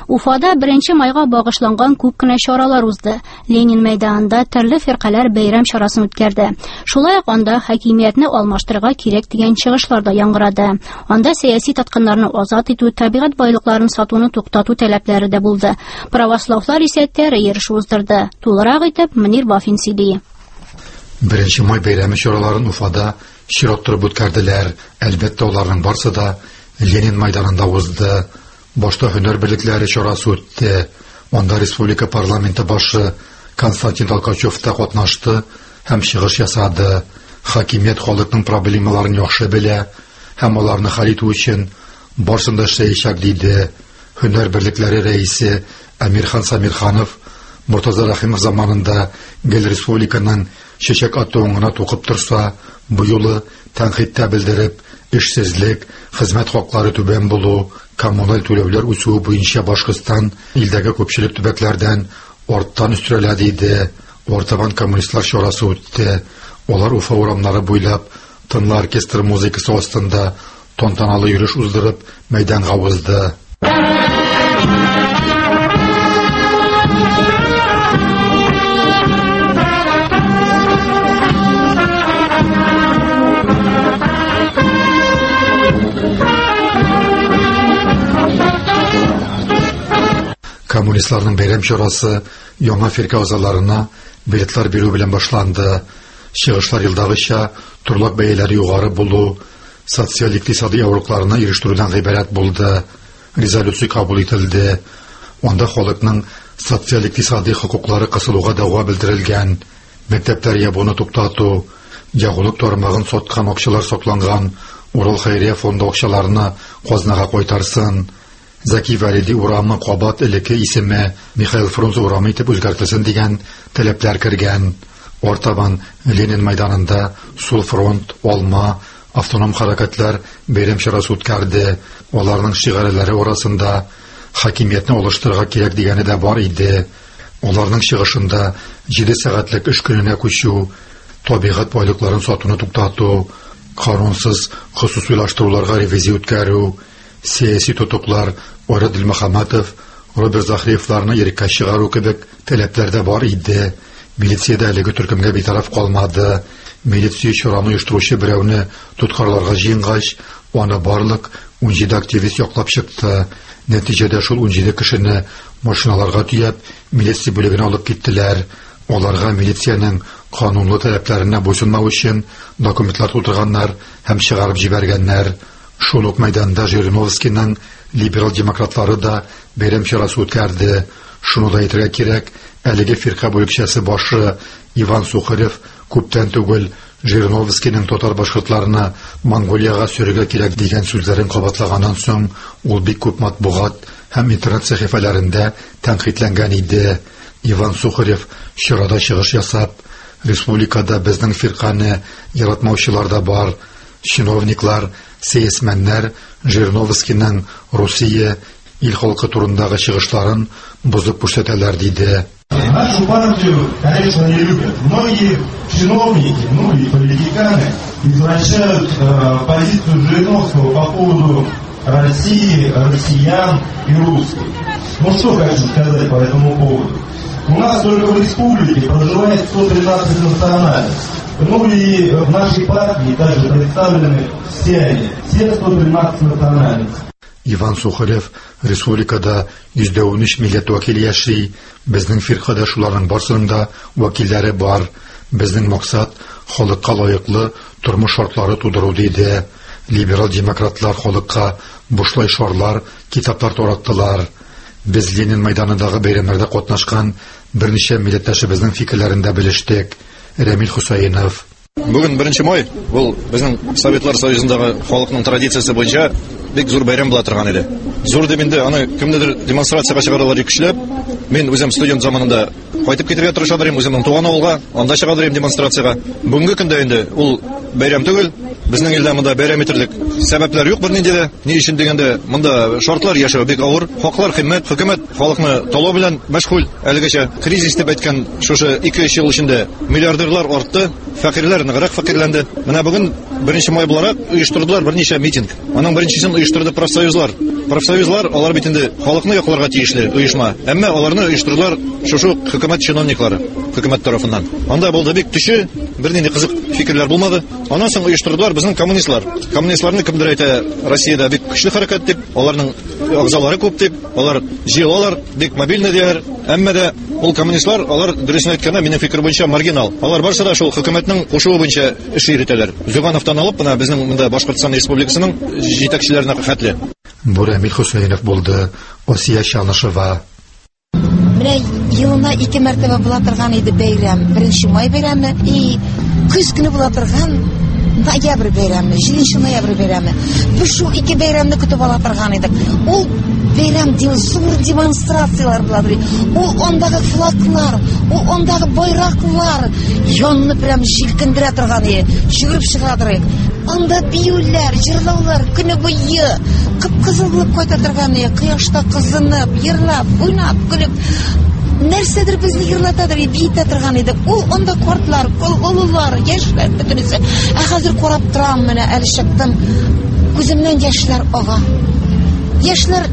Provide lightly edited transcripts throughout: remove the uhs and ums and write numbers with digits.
Уфада 1 майга багышланган күп кенә чаралар узды. Ленин мәйданында төрле фиркалар бәйрәм чарасын үткәрде. Шулай ук анда хакимиятне алмаштырырга кирәк дигән чыгышлар да яңгырады. Анда сәяси тоткыннарны азат итү, табигать байлыкларын сатуны туктату таләпләре дә булды. Православлар исә тәрәйеш уздырды. Тулырак итеп Мөнир Бафин сөйли. 1 май бәйрәме чараларын Уфада чираттырып үткәрделәр. Әлбәттә, аларның барысы да Ленин мәйданында узды. Башта һөнәр берлекләре чарасы үтте. Анда республика парламенты башы Константин Толкачев та катнашты һәм чыгыш ясады. Хакимият халыкның проблемаларын яхшы белә һәм аларны хәл итү өчен барсын да эшләячәк диде. Һөнәр берлекләре рәисе Әмирхан Самирханов Муртаза Рахимов заманында гел республиканың чәчәк атуыңына тукып торса, бу юлы тәнкыйтьтә белдереп, эшсезлек, хезмәт хаклары түбән булу, коммуналь түләүләр үсүе буенча Башкортстан илдәге күпчелек төбәкләрдән арттан үстерелә диде. Ортабан коммунистлар чарасы үтте. Алар Уфа урамнары буйлап тынлы оркестр музыкасы астында тантаналы йөреш уздырып мәйданга узды. Коммунистларның бәйрәм чарасы яңа фирка әгъзаларына билетлар бирү белән башланды. Чыгышлар елдагыча торлак бәяләре югары булу, социаль-икътисади авырлыкларына ирештерүдән гыйбарәт булды. Резолюция кабул ителде. Анда халыкның социаль-икътисади хокуклары кысылуга дәгъва белдерелгән. Мәктәптәр ябуны туктату, ягулык тармагын саткан акчалар сакланган Урал хәйрия фонды акчаларны казнага кайтарсын. Заки Валиди урамы кабат элекке исеме Михаил Фрунзе урамы итеп үзгәртелсен дигән таләпләр кергән. Ортабан Ленин мәйданында Сул фронт, Алма, автоном хәрәкәтләр бәйрәм чарасы үткәрде. Аларның шигарәләре арасында хакимиятне алыштырырга кирәк дигәне дә бар иде. Аларның чыгышында 7 сәгатьлек эш көненә күчү, табигать байлыкларын сатуны туктату, канунсыз хусусилаштыруларга ревизия үткәрү, сәяси тотуклар Орадил Мөхәммәтов, Роберт Захриевларны иреккә чыгару кебек таләпләр дә бар иде. Милиция әлеге төркемгә битараф калмады. Милиция чараны оештыручы берәүне тоткарларга җыенгач, аны барлык 17 активист яклап чыкты. Нәтиҗәдә шул 17 кешене машиналарга төяп, милиция бүлегенә алып киттеләр. Аларга милициянең канунлы таләпләренә буйсынмау өчен документлар тутырганнар һәм чыгарып җибәргәннәр. Шул ук мәйданда Жириновскийның либерал-демократлары да бәйрәм чарасы үткәрде. Шуны да әйтергә кирәк, әлеге фирка бүлекчәсе башы Иван Сухарев күптән түгел Жириновскийның татар башкортларына Монголияга сөрергә кирәк дигән сүзләрен кабатлаганнан соң, ул бик күп матбугат һәм интернет сәхифәләрендә тәнкыйтьләнгән иде. Иван Сухарев чарада чыгыш ясап, республикада безнең фирканы яратмаучылар да бар, чиновниклар, сәясмәннәр Жириновскийның Русия ил халкы турындагы чыгышларын бузып күрсәтәләр диде. Нашу партию, конечно, не любят. Многие чиновники, и политиканы извращают позицию Жириновского по поводу России, россиян и русских. Что хочу сказать по этому поводу? У нас только в республике проживает 113 национальностей. И в нашей партии также представлены все 113 национальностей. Иван Сухарев республикада 113 милләт вәкиле яши. Безнең фиркада шуларның барсының да вәкилләре бар. Безнең максат халыкка лаеклы тормыш шартлары тудыру диде. Либерал-демократлар халыкка бушлай шарлар, китаплар тараттылар. Без Ленин мәйданындагы бәйрәмнәрдә катнашкан берничә милләттәшебезнең фикерләрендә белештек. Рамил Хусаинов. Бүген 1 май ул безнең Советлар Союзындагы халыкның традициясе буенча бик зур бәйрәм була торган иде. Зур дип инде аны кемнедер демонстрациягә чыгаралар көчләп. Мин үзем студент заманында кайтып китәргә тырыша дирем үземнең туган авылга, анда чыга дирем демонстрациягә. Бүгенге көндә инде ул бәйрәм түгел. Безнең илдә монда бәйрәм итерлек сәбәпләр юк бернинди дә. Ни өчен дигәндә, монда шартлар яшәү бик авыр. Хаклар кыйммәт, хөкүмәт халыкны талау белән мәшгуль. Әлегәчә кризис дип әйткән шушы 2-3 ел эчендә миллиардерлар артты, фәкыйрьләр ныграк фәкыйрьләнде. Менә бүген 1 май буларак оештырдылар берничә митинг. Аның беренчесен оештырды профсоюзлар. Профсоюзлар алар бит инде халыкны якларга тиешле оешма. Әмма аларны оештырдылар шушы хөкүмәт чиновниклары, хөкүмәт тарафыннан. Анда булды бик төше, бернинди кызык фикерләр булмады. Аннан соң оештырдылар безнең коммунистлар. Коммунистларны кемдер әйтә, Россиядә бик көчле хәрәкәт дип, аларның агзалары күп дип, алар җыелалар, бик мобильный диләр. Әмма дә ул коммунистлар, алар дөресен әйткәндә, минем фикер буенча маргинал. Алар барсы да шул хөкүмәтнең кушуы буенча эш йөритәләр. Зюгановтан алып, менә безнең монда Башкортстан Республикасының җитәкчеләренә хәтле. Бу Рамил Хусейнов булды, Осия Шанышева. Менә елына 2 мәртәбә була торган иде бәйрәм. 1 май бәйрәме и көз көне була торган ноябрь бәйрәме, 7 ноябрь бәйрәме. Без шул 2 бәйрәмне көтеп ала торган идек. Ул бәйрәм зур демонстрациялар була бер. Ул андагы флаглар, ул андагы байраклар янны прям җилкендерә торган иде. Чыгырып чыгадыр. Анда биюләр, җырлаулар көне буе кып-кызыл булып кайта торган иде. Кояшта кызынып, йырлап, уйнап, көлеп нәрсәдер безне йырлатадыр, бийтә торган иде. Ул анда картлар, олылар, яшьләр бөтенесе. Хәзер карап торам менә, әле чыктым. Күземнән яшьләр ага. Яшьләр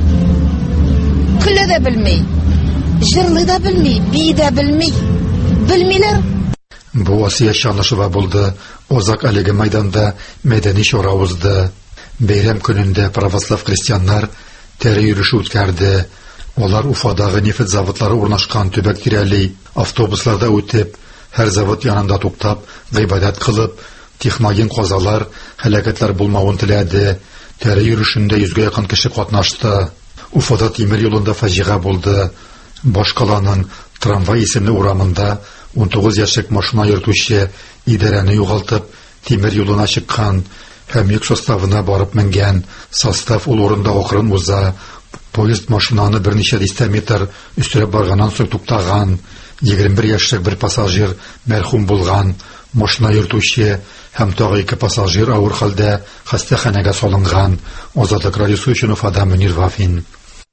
көлә дә белми, җырлый да белми, бии дә белми. Белмиләр. Бу Осия Шанышева булды. Озак әлеге мәйданда мәдәни чара узды. Бәйрәм көнендә православ христианнар тәре йөреше үткәрде. Алар Уфадагы нефт заводлары урнашкан төбәк тирәли автобусларда үтеп, һәр завод янында туктап, гыйбадәт кылып, техноген казалар, һәлакәтләр булмавын теләде. Тәре йөрешендә 100-гә якын кеше катнашты. Уфада тимер юлында фаҗига булды. Башкаланың трамвай исемле урамында 19 яшьлек машина йөртүче идарәне югалтып, тимер юлына чыккан һәм йөк составына барып менгән. Состав ул урында акрын уза. Поезд машинаны берничә дистә метр өстәрәп барганнан соң туктаган. 21 яшьлек бер пассажир мәрхүм булган. Машина йөртүче һәм тагы 2 пассажир авыр хәлдә хастаханәгә салынган. Азатлык радиосы өчен Уфада Мөнир Вафин.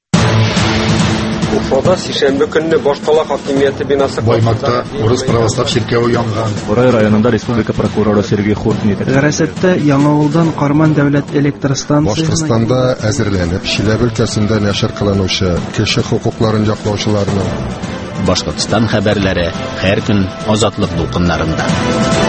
Уфада сишәмбе көнне Башкала хакимияте бинасы Баймакта урыс православ чиркәве янган. Урай районында республика прокуроры Сергей Хуртин итә. Гәрәсәттә Яңавылдан Карман дәүләт электр станциясына Башкортстанда әзерләнеп, Чиләбе өлкәсендә нәшер кылынучы кеше хукукларын яклаучыларның Башкортстан хәбәрләре һәр көн азатлык дулкыннарында.